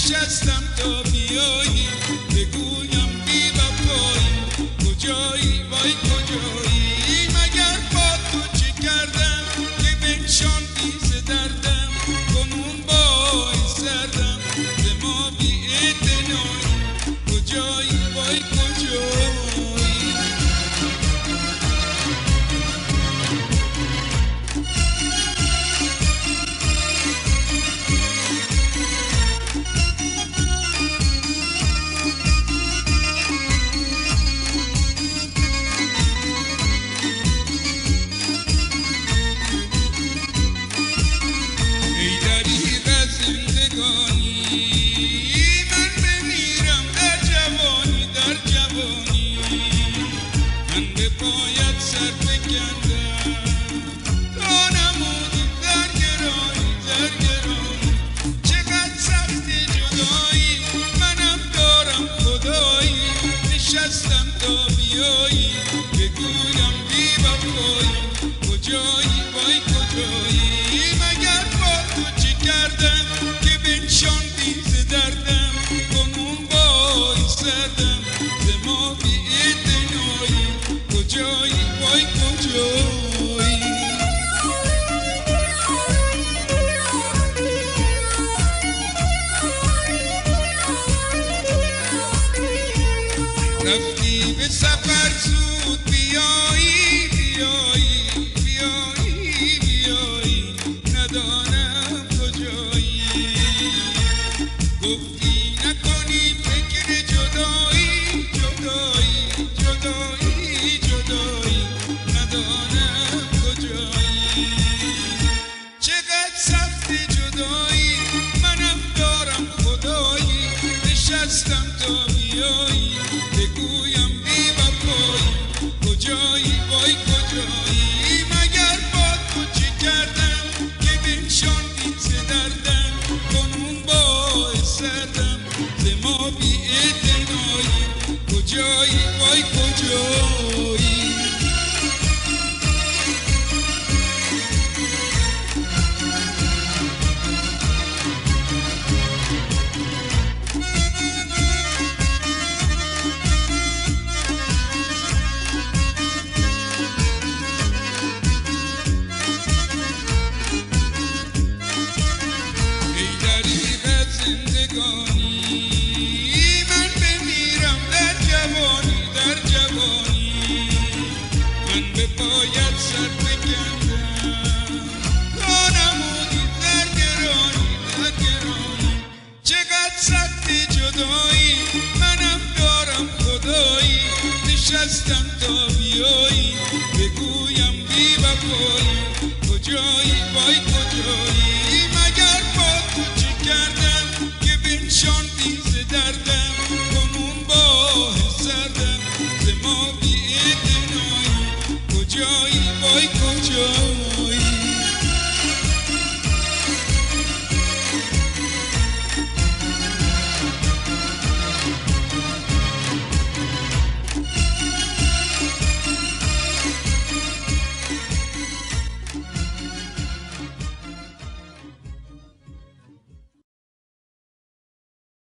نشستم تا بیایی بگویم بی وفایی کجایی وای کجایی مگر با تو چه کردم که بنشاندی ز دردم کنون بای سردم ز ما بی اعتنایی کجایی وای کجایی نشستم تا بیایی بگویم بی وفایی کجایی وای کجایی مگر با تو چه کردم که بنشاندی ز دردم کنون وای سردم ز ما بی اعتنایی کجایی وای کجایی رفتی به سفر زود بیایی بیایی بیایی بیایی ندانم کجایی گفتی نکنی فکر جدایی جدایی جدایی جدایی ندانم کجایی چقدر سخت جدایی منم دارم خدایی نشستم تا بیایی بگویم بی وفایی کجایی وای کجایی مگر با تو چه کردم که بنشاندی ز دردم کنون بای سردم ز ما بی اعتنایی کجایی وای کجایی من بمیرم در جوانی در جوانی من به پایت سر بکندم تا نمودی در گرانی در گرانی چقدر سخت جدایی منم دارم خدایی نشستم تا بیایی بگویم بی وفایی کجایی